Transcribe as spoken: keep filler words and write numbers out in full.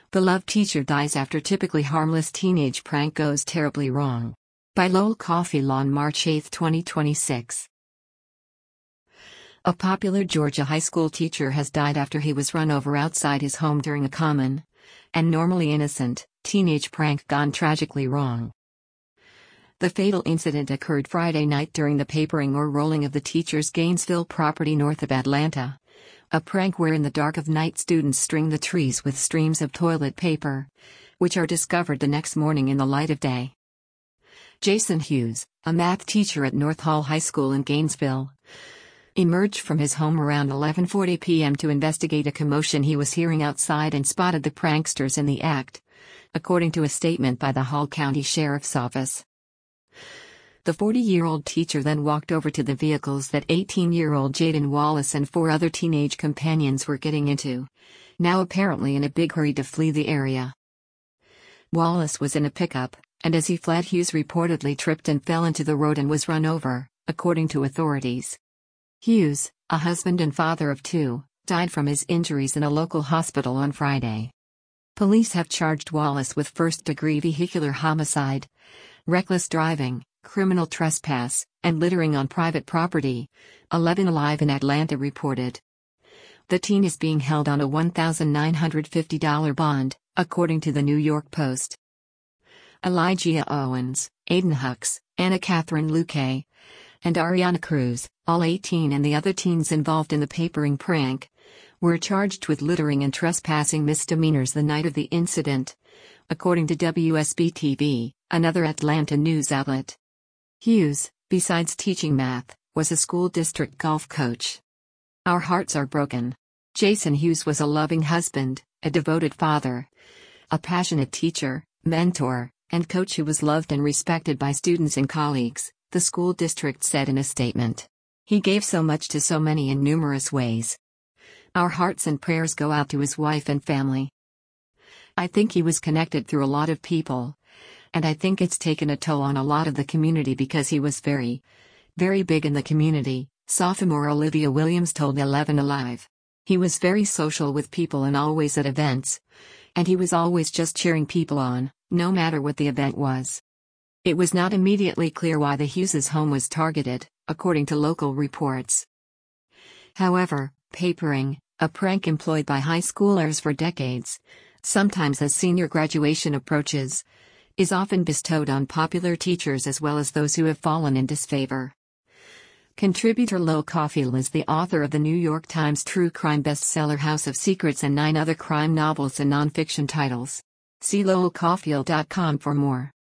Beloved teacher dies after typically harmless teenage prank goes terribly wrong. By Lowell Cauffiel on March eighth, twenty twenty-six. A popular Georgia high school teacher has died after he was run over outside his home during a common, and normally innocent, teenage prank gone tragically wrong. The fatal incident occurred Friday night during the papering or rolling of the teacher's Gainesville property north of Atlanta. A prank where in the dark of night students string the trees with streams of toilet paper, which are discovered the next morning in the light of day. Jason Hughes, a math teacher at North Hall High School in Gainesville, emerged from his home around eleven forty p m to investigate a commotion he was hearing outside and spotted the pranksters in the act, according to a statement by the Hall County Sheriff's Office. The forty-year-old teacher then walked over to the vehicles that eighteen-year-old Jaden Wallace and four other teenage companions were getting into, now apparently in a big hurry to flee the area. Wallace was in a pickup, and as he fled Hughes reportedly tripped and fell into the road and was run over, according to authorities. Hughes, a husband and father of two, died from his injuries in a local hospital on Friday. Police have charged Wallace with first-degree vehicular homicide, reckless driving, criminal trespass, and littering on private property, eleven Alive in Atlanta reported. The teen is being held on a one thousand nine hundred fifty dollars bond, according to the New York Post. Elijah Owens, Aiden Hucks, Anna Catherine Luque, and Ariana Cruz, all eighteen, and the other teens involved in the papering prank, were charged with littering and trespassing misdemeanors the night of the incident, according to W S B T V, another Atlanta news outlet. Hughes, besides teaching math, was a school district golf coach. Our hearts are broken. Jason Hughes was a loving husband, a devoted father, a passionate teacher, mentor, and coach who was loved and respected by students and colleagues, the school district said in a statement. He gave so much to so many in numerous ways. Our hearts and prayers go out to his wife and family. I think he was connected through a lot of people, and I think it's taken a toll on a lot of the community because he was very, very big in the community, sophomore Olivia Williams told eleven Alive. He was very social with people and always at events, and he was always just cheering people on, no matter what the event was. It was not immediately clear why the Hughes' home was targeted, according to local reports. However, papering, a prank employed by high schoolers for decades, sometimes as senior graduation approaches, is often bestowed on popular teachers as well as those who have fallen in disfavor. Contributor Lowell Cauffiel is the author of the New York Times true crime bestseller House of Secrets and nine other crime novels and nonfiction titles. See lowell cauffiel dot com for more.